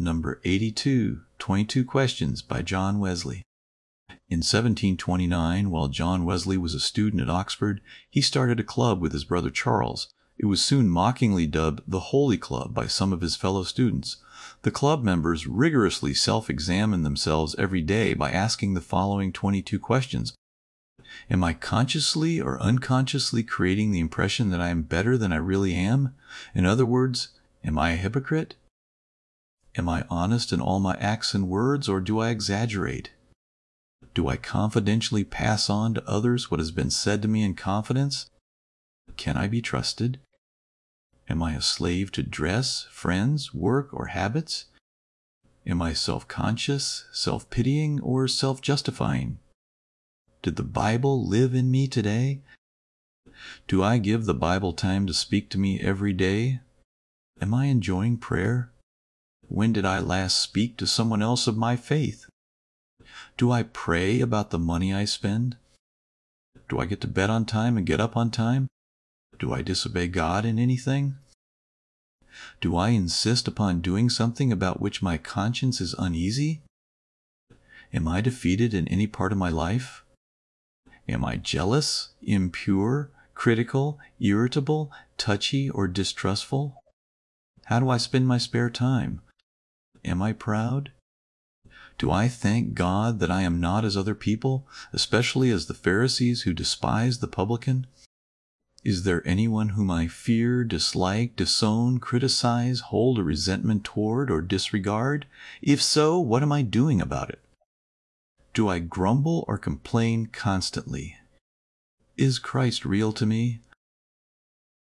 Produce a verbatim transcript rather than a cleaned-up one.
number eighty-two, twenty-two Questions by John Wesley. In seventeen twenty-nine, while John Wesley was a student at Oxford, he started a club with his brother Charles. It was soon mockingly dubbed the Holy Club by some of his fellow students. The club members rigorously self-examined themselves every day by asking the following twenty-two questions. Am I consciously or unconsciously creating the impression that I am better than I really am? In other words, am I a hypocrite? Am I honest in all my acts and words, or do I exaggerate? Do I confidentially pass on to others what has been said to me in confidence? Can I be trusted? Am I a slave to dress, friends, work, or habits? Am I self-conscious, self-pitying, or self-justifying? Did the Bible live in me today? Do I give the Bible time to speak to me every day? Am I enjoying prayer? When did I last speak to someone else of my faith? Do I pray about the money I spend? Do I get to bed on time and get up on time? Do I disobey God in anything? Do I insist upon doing something about which my conscience is uneasy? Am I defeated in any part of my life? Am I jealous, impure, critical, irritable, touchy, or distrustful? How do I spend my spare time? Am I proud? Do I thank God that I am not as other people, especially as the Pharisees who despise the publican? Is there anyone whom I fear, dislike, disown, criticize, hold a resentment toward, or disregard? If so, what am I doing about it? Do I grumble or complain constantly? Is Christ real to me?